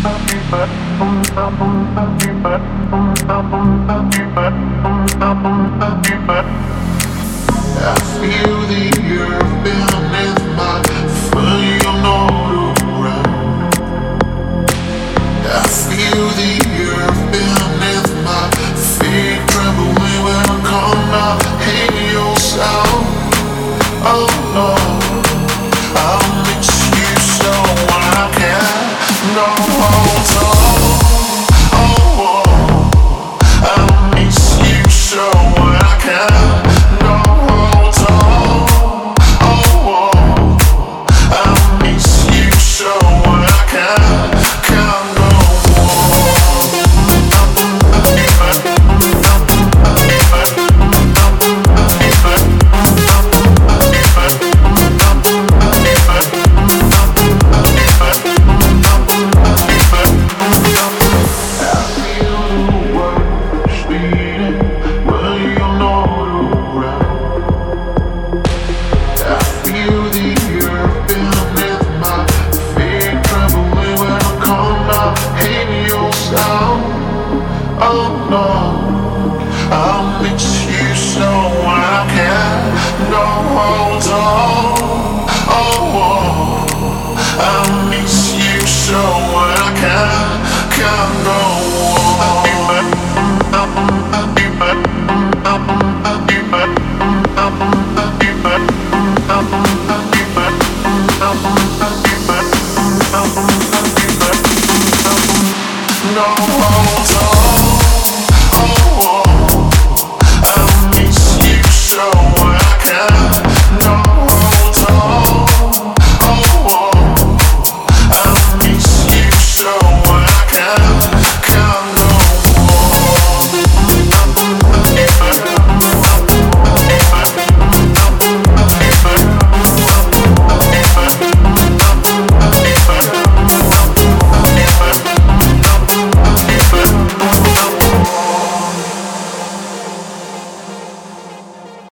I feel the earth beneath my feet, you're not around. I feel the earth beneath my feet trembling when I come out. Hear your sound. Oh no, I miss you so I can't go hold on. Oh, I miss you so I can't go hold on. Oh, I miss you so I can't go I'm